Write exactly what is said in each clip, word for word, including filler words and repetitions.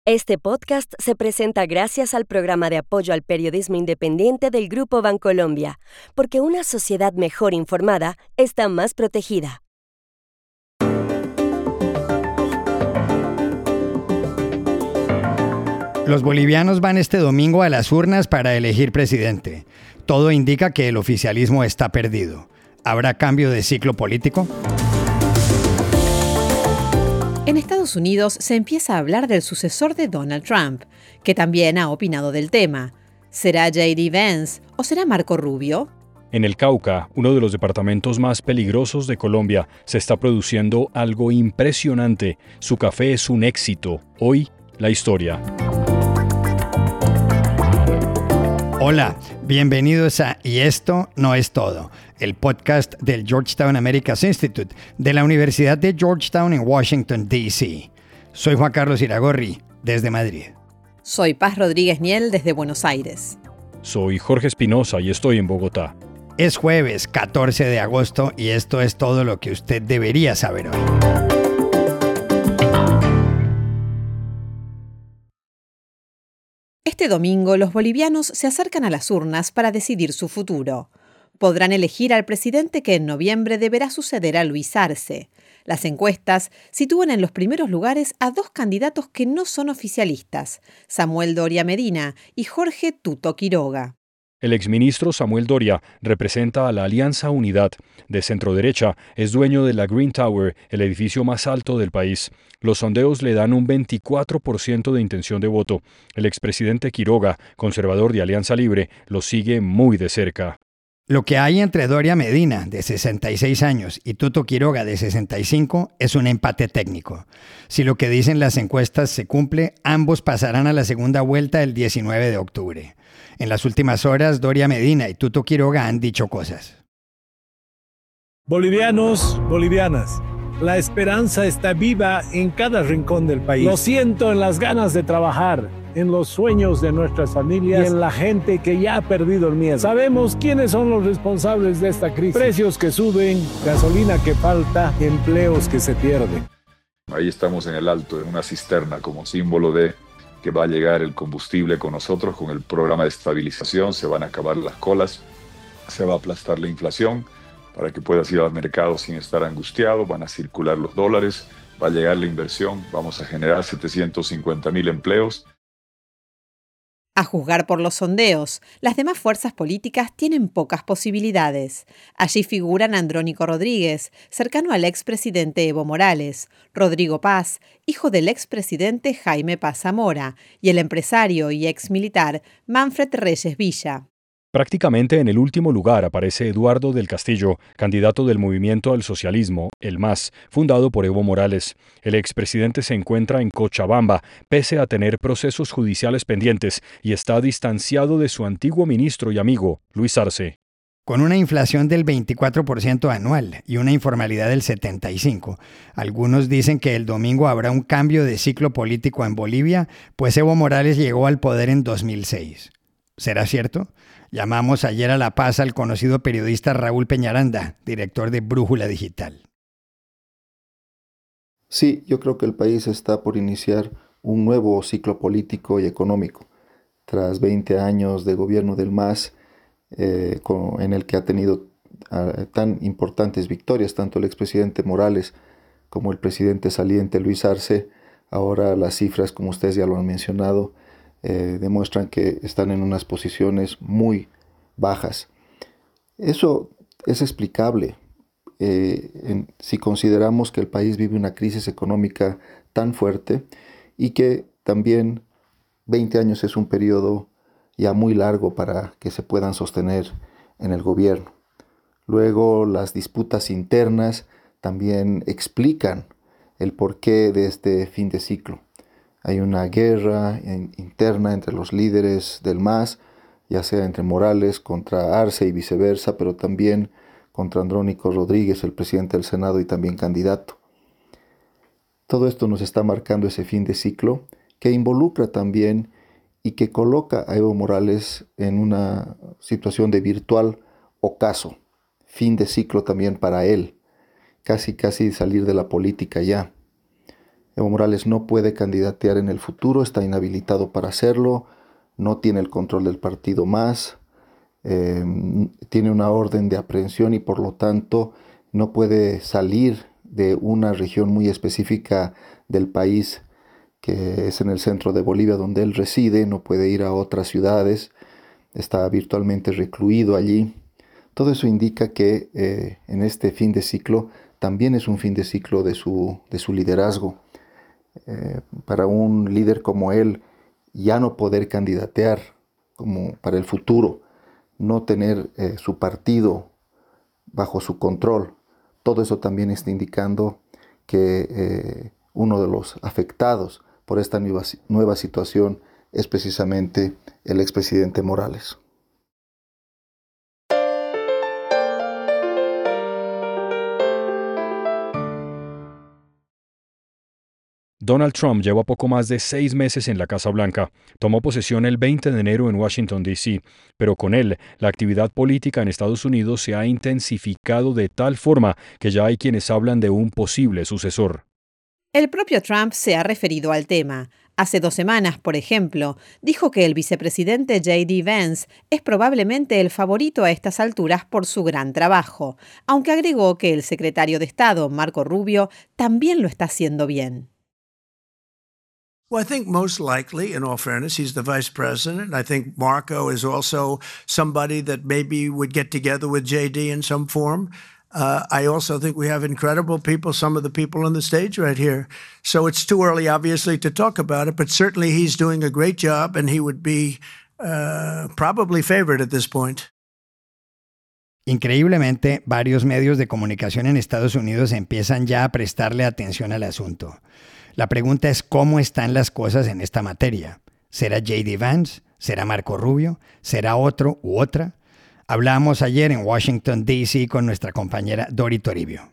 Este podcast se presenta gracias al programa de apoyo al periodismo independiente del Grupo Bancolombia, porque una sociedad mejor informada está más protegida. Los bolivianos van este domingo a las urnas para elegir presidente. Todo indica que el oficialismo está perdido. ¿Habrá cambio de ciclo político? En Estados Unidos se empieza a hablar del sucesor de Donald Trump, que también ha opinado del tema. ¿Será J D Vance o será Marco Rubio? En el Cauca, uno de los departamentos más peligrosos de Colombia, se está produciendo algo impresionante. Su café es un éxito. Hoy, la historia. Hola, bienvenidos a Y esto no es todo, el podcast del Georgetown Americas Institute de la Universidad de Georgetown en Washington, D C Soy Juan Carlos Iragorri, desde Madrid. Soy Paz Rodríguez Niel, desde Buenos Aires. Soy Jorge Espinosa y estoy en Bogotá. Es jueves catorce de agosto y esto es todo lo que usted debería saber hoy. Este domingo los bolivianos se acercan a las urnas para decidir su futuro. Podrán elegir al presidente que en noviembre deberá suceder a Luis Arce. Las encuestas sitúan en los primeros lugares a dos candidatos que no son oficialistas, Samuel Doria Medina y Jorge Tuto Quiroga. El exministro Samuel Doria representa a la Alianza Unidad. De centroderecha, es dueño de la Green Tower, el edificio más alto del país. Los sondeos le dan un veinticuatro por ciento de intención de voto. El expresidente Quiroga, conservador de Alianza Libre, lo sigue muy de cerca. Lo que hay entre Doria Medina, de sesenta y seis años, y Tuto Quiroga, de sesenta y cinco, es un empate técnico. Si lo que dicen las encuestas se cumple, ambos pasarán a la segunda vuelta el diecinueve de octubre. En las últimas horas, Doria Medina y Tuto Quiroga han dicho cosas. Bolivianos, bolivianas, la esperanza está viva en cada rincón del país. Lo siento en las ganas de trabajar, en los sueños de nuestras familias y en la gente que ya ha perdido el miedo. Sabemos quiénes son los responsables de esta crisis. Precios que suben, gasolina que falta, empleos que se pierden. Ahí estamos en el alto, en una cisterna, como símbolo de que va a llegar el combustible con nosotros, con el programa de estabilización, se van a acabar las colas, se va a aplastar la inflación para que puedas ir al mercado sin estar angustiado, van a circular los dólares, va a llegar la inversión, vamos a generar setecientos cincuenta mil empleos. A juzgar por los sondeos, las demás fuerzas políticas tienen pocas posibilidades. Allí figuran Andrónico Rodríguez, cercano al expresidente Evo Morales, Rodrigo Paz, hijo del expresidente Jaime Paz Zamora, y el empresario y exmilitar Manfred Reyes Villa. Prácticamente en el último lugar aparece Eduardo del Castillo, candidato del Movimiento al Socialismo, el MAS, fundado por Evo Morales. El expresidente se encuentra en Cochabamba, pese a tener procesos judiciales pendientes, y está distanciado de su antiguo ministro y amigo, Luis Arce. Con una inflación del veinticuatro por ciento anual y una informalidad del setenta y cinco por ciento, algunos dicen que el domingo habrá un cambio de ciclo político en Bolivia, pues Evo Morales llegó al poder en dos mil seis. ¿Será cierto? Llamamos ayer a La Paz al conocido periodista Raúl Peñaranda, director de Brújula Digital. Sí, yo creo que el país está por iniciar un nuevo ciclo político y económico. Tras veinte años de gobierno del MAS, eh, con, en el que ha tenido uh, tan importantes victorias, tanto el expresidente Morales como el presidente saliente Luis Arce, ahora las cifras, como ustedes ya lo han mencionado, Eh, demuestran que están en unas posiciones muy bajas. Eso es explicable eh, en, si consideramos que el país vive una crisis económica tan fuerte y que también veinte años es un periodo ya muy largo para que se puedan sostener en el gobierno. Luego, las disputas internas también explican el porqué de este fin de ciclo. Hay una guerra interna entre los líderes del MAS, ya sea entre Morales contra Arce y viceversa, pero también contra Andrónico Rodríguez, el presidente del Senado y también candidato. Todo esto nos está marcando ese fin de ciclo que involucra también y que coloca a Evo Morales en una situación de virtual ocaso. Fin de ciclo también para él, casi casi salir de la política ya. Evo Morales no puede candidatear en el futuro, está inhabilitado para hacerlo, no tiene el control del partido más, eh, tiene una orden de aprehensión y por lo tanto no puede salir de una región muy específica del país, que es en el centro de Bolivia donde él reside, no puede ir a otras ciudades, está virtualmente recluido allí. Todo eso indica que eh, en este fin de ciclo también es un fin de ciclo de su, de su liderazgo. Eh, para un líder como él, ya no poder candidatear como para el futuro, no tener eh, su partido bajo su control, todo eso también está indicando que eh, uno de los afectados por esta nueva, nueva situación es precisamente el expresidente Morales. Donald Trump lleva poco más de seis meses en la Casa Blanca. Tomó posesión el veinte de enero en Washington, D C, pero con él, la actividad política en Estados Unidos se ha intensificado de tal forma que ya hay quienes hablan de un posible sucesor. El propio Trump se ha referido al tema. Hace dos semanas, por ejemplo, dijo que el vicepresidente J D Vance es probablemente el favorito a estas alturas por su gran trabajo, aunque agregó que el secretario de Estado, Marco Rubio, también lo está haciendo bien. Well, I think most likely, in all fairness, he's the vice president. I think Marco is also somebody that maybe would get together with J D in some form. Uh, I also think we have incredible people, some of the people on the stage right here. So it's too early, obviously, to talk about it, but certainly he's doing a great job and he would be uh, probably favored at this point. Increíblemente, varios medios de comunicación en Estados Unidos empiezan ya a prestarle atención al asunto. La pregunta es cómo están las cosas en esta materia. ¿Será J D Vance? ¿Será Marco Rubio? ¿Será otro u otra? Hablamos ayer en Washington, D C con nuestra compañera Dori Toribio.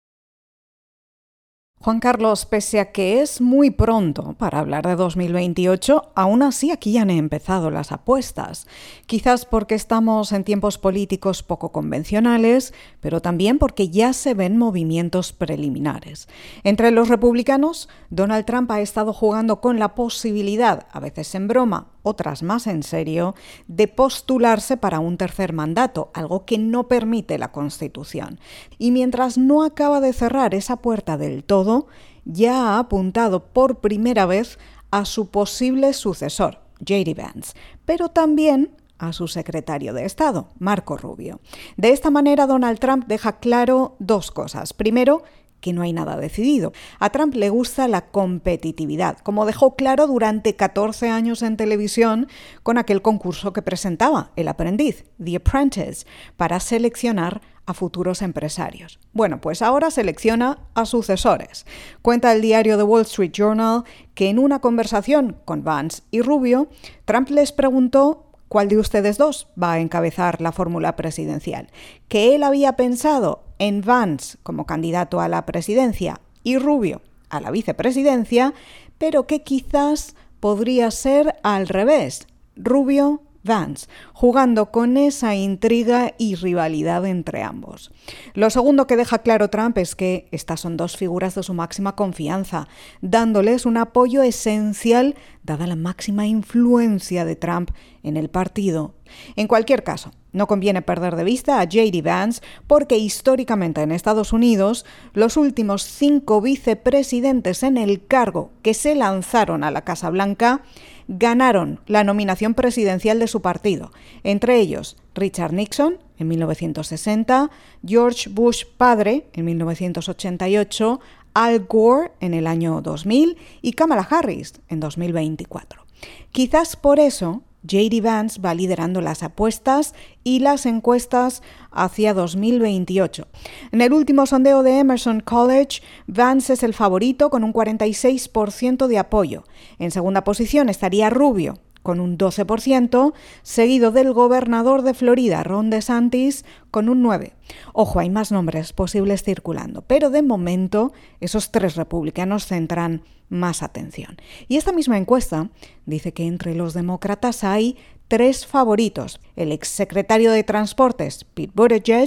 Juan Carlos, pese a que es muy pronto para hablar de dos mil veintiocho, aún así aquí ya han empezado las apuestas. Quizás porque estamos en tiempos políticos poco convencionales, pero también porque ya se ven movimientos preliminares. Entre los republicanos, Donald Trump ha estado jugando con la posibilidad, a veces en broma, otras más en serio, de postularse para un tercer mandato, algo que no permite la Constitución. Y mientras no acaba de cerrar esa puerta del todo, ya ha apuntado por primera vez a su posible sucesor, J D Vance, pero también a su secretario de Estado, Marco Rubio. De esta manera, Donald Trump deja claro dos cosas. Primero, que no hay nada decidido. A Trump le gusta la competitividad, como dejó claro durante catorce años en televisión con aquel concurso que presentaba, El Aprendiz, The Apprentice, para seleccionar a futuros empresarios. Bueno, pues ahora selecciona a sucesores. Cuenta el diario The Wall Street Journal que en una conversación con Vance y Rubio, Trump les preguntó ¿cuál de ustedes dos va a encabezar la fórmula presidencial? Que él había pensado en Vance como candidato a la presidencia y Rubio a la vicepresidencia, pero que quizás podría ser al revés, Rubio Vance, jugando con esa intriga y rivalidad entre ambos. Lo segundo que deja claro Trump es que estas son dos figuras de su máxima confianza, dándoles un apoyo esencial dada la máxima influencia de Trump en el partido. En cualquier caso, no conviene perder de vista a J D Vance porque históricamente en Estados Unidos los últimos cinco vicepresidentes en el cargo que se lanzaron a la Casa Blanca ganaron la nominación presidencial de su partido, entre ellos Richard Nixon en mil novecientos sesenta, George Bush padre en mil novecientos ochenta y ocho, Al Gore en el año dos mil y Kamala Harris en dos mil veinticuatro. Quizás por eso J D Vance va liderando las apuestas y las encuestas hacia dos mil veintiocho. En el último sondeo de Emerson College, Vance es el favorito con un cuarenta y seis por ciento de apoyo. En segunda posición estaría Rubio, con un doce por ciento, seguido del gobernador de Florida, Ron DeSantis, con un nueve por ciento. Ojo, hay más nombres posibles circulando, pero de momento esos tres republicanos centran más atención. Y esta misma encuesta dice que entre los demócratas hay tres favoritos. El exsecretario de Transportes, Pete Buttigieg,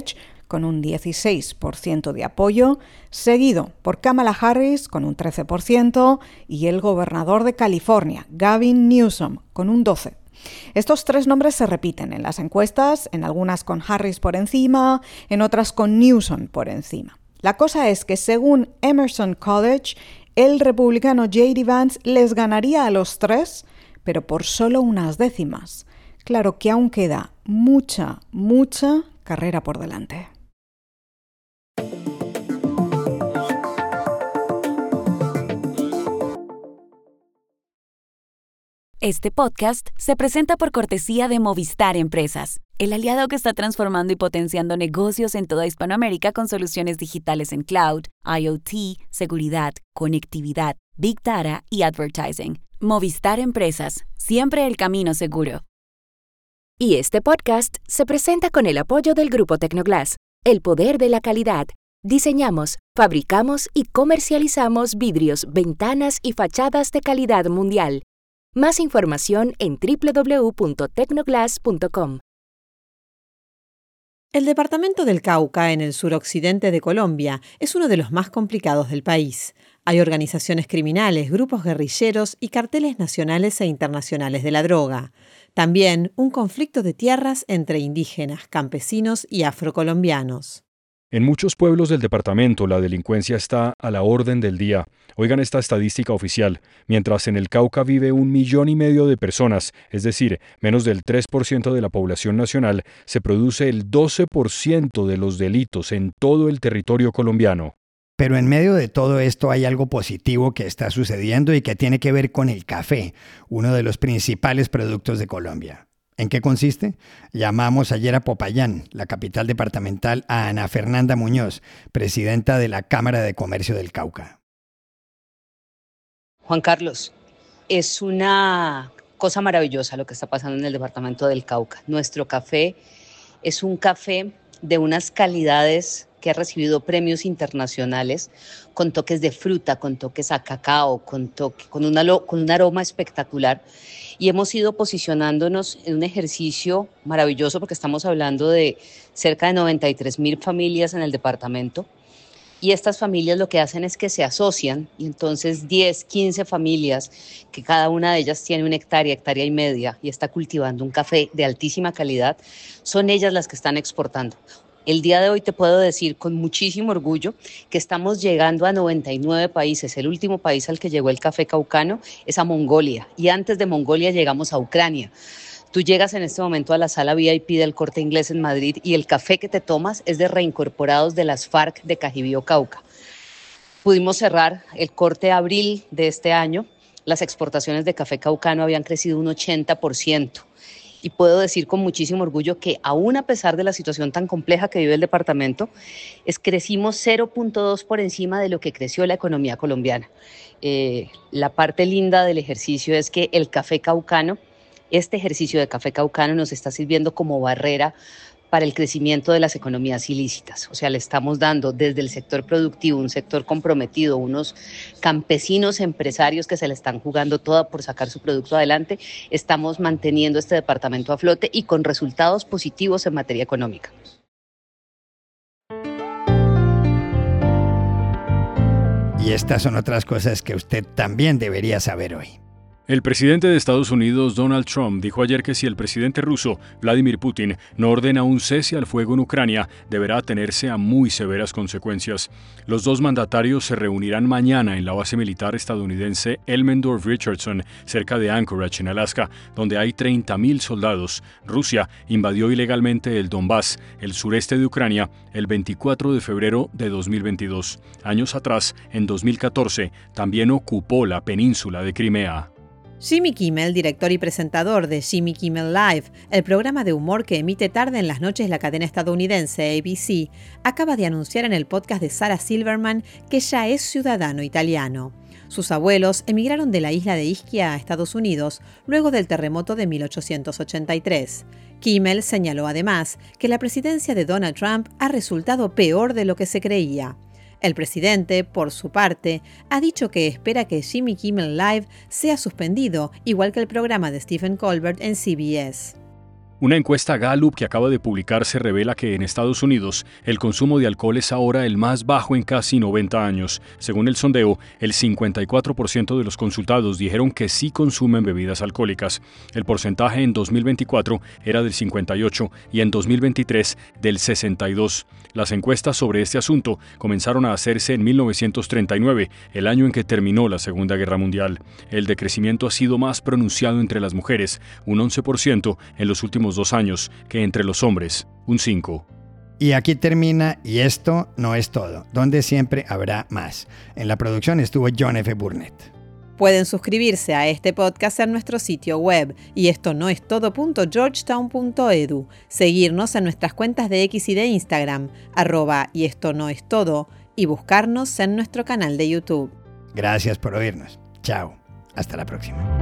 con un dieciséis por ciento de apoyo, seguido por Kamala Harris con un trece por ciento y el gobernador de California, Gavin Newsom, con un doce por ciento. Estos tres nombres se repiten en las encuestas, en algunas con Harris por encima, en otras con Newsom por encima. La cosa es que según Emerson College, el republicano J D Vance les ganaría a los tres, pero por solo unas décimas. Claro que aún queda mucha, mucha carrera por delante. Este podcast se presenta por cortesía de Movistar Empresas, el aliado que está transformando y potenciando negocios en toda Hispanoamérica con soluciones digitales en cloud, IoT, seguridad, conectividad, Big Data y advertising. Movistar Empresas, siempre el camino seguro. Y este podcast se presenta con el apoyo del Grupo Tecnoglass, el poder de la calidad. Diseñamos, fabricamos y comercializamos vidrios, ventanas y fachadas de calidad mundial. Más información en doble u doble u doble u punto tecnoglass punto com. El departamento del Cauca, en el suroccidente de Colombia, es uno de los más complicados del país. Hay organizaciones criminales, grupos guerrilleros y carteles nacionales e internacionales de la droga. También un conflicto de tierras entre indígenas, campesinos y afrocolombianos. En muchos pueblos del departamento la delincuencia está a la orden del día. Oigan esta estadística oficial. Mientras en el Cauca vive un millón y medio de personas, es decir, menos del tres por ciento de la población nacional, se produce el doce por ciento de los delitos en todo el territorio colombiano. Pero en medio de todo esto hay algo positivo que está sucediendo y que tiene que ver con el café, uno de los principales productos de Colombia. ¿En qué consiste? Llamamos ayer a Popayán, la capital departamental, a Ana Fernanda Muñoz, presidenta de la Cámara de Comercio del Cauca. Juan Carlos, es una cosa maravillosa lo que está pasando en el departamento del Cauca. Nuestro café es un café de unas calidades que ha recibido premios internacionales, con toques de fruta, con toques a cacao, con, toque, con, una, con un aroma espectacular. Y hemos ido posicionándonos en un ejercicio maravilloso porque estamos hablando de cerca de noventa y tres mil familias en el departamento. Y estas familias lo que hacen es que se asocian y entonces diez, quince familias, que cada una de ellas tiene una hectárea, hectárea y media y está cultivando un café de altísima calidad, son ellas las que están exportando. El día de hoy te puedo decir con muchísimo orgullo que estamos llegando a noventa y nueve países. El último país al que llegó el café caucano es a Mongolia y antes de Mongolia llegamos a Ucrania. Tú llegas en este momento a la sala V I P del Corte Inglés en Madrid y el café que te tomas es de reincorporados de las FARC de Cajibío, Cauca. Pudimos cerrar el corte abril de este año. Las exportaciones de café caucano habían crecido un ochenta por ciento. Y puedo decir con muchísimo orgullo que aún a pesar de la situación tan compleja que vive el departamento, es crecimos cero punto dos por encima de lo que creció la economía colombiana. Eh, la parte linda del ejercicio es que el café caucano, este ejercicio de café caucano nos está sirviendo como barrera para el crecimiento de las economías ilícitas. O sea, le estamos dando desde el sector productivo, un sector comprometido, unos campesinos empresarios que se le están jugando toda por sacar su producto adelante. Estamos manteniendo este departamento a flote y con resultados positivos en materia económica. Y estas son otras cosas que usted también debería saber hoy. El presidente de Estados Unidos, Donald Trump, dijo ayer que si el presidente ruso, Vladimir Putin, no ordena un cese al fuego en Ucrania, deberá atenerse a muy severas consecuencias. Los dos mandatarios se reunirán mañana en la base militar estadounidense Elmendorf Richardson, cerca de Anchorage, en Alaska, donde hay treinta mil soldados. Rusia invadió ilegalmente el Donbass, el sureste de Ucrania, el veinticuatro de febrero de dos mil veintidós. Años atrás, en dos mil catorce, también ocupó la península de Crimea. Jimmy Kimmel, director y presentador de Jimmy Kimmel Live, el programa de humor que emite tarde en las noches la cadena estadounidense A B C, acaba de anunciar en el podcast de Sarah Silverman que ya es ciudadano italiano. Sus abuelos emigraron de la isla de Ischia a Estados Unidos luego del terremoto de mil ochocientos ochenta y tres. Kimmel señaló además que la presidencia de Donald Trump ha resultado peor de lo que se creía. El presidente, por su parte, ha dicho que espera que Jimmy Kimmel Live sea suspendido, igual que el programa de Stephen Colbert en C B S. Una encuesta Gallup que acaba de publicarse revela que en Estados Unidos el consumo de alcohol es ahora el más bajo en casi noventa años. Según el sondeo, el cincuenta y cuatro por ciento de los consultados dijeron que sí consumen bebidas alcohólicas. El porcentaje en dos mil veinticuatro era del cincuenta y ocho por ciento y en dos mil veintitrés del sesenta y dos por ciento. Las encuestas sobre este asunto comenzaron a hacerse en mil novecientos treinta y nueve, el año en que terminó la Segunda Guerra Mundial. El decrecimiento ha sido más pronunciado entre las mujeres, un once por ciento en los últimos dos años, que entre los hombres, un cinco por ciento. Y aquí termina Y esto no es todo, donde siempre habrá más. En la producción estuvo John F. Burnett. Pueden suscribirse a este podcast en nuestro sitio web y esto no es todo punto georgetown punto edu, seguirnos en nuestras cuentas de X y de Instagram, arroba y esto no es todo, y buscarnos en nuestro canal de YouTube. Gracias por oírnos. Chao. Hasta la próxima.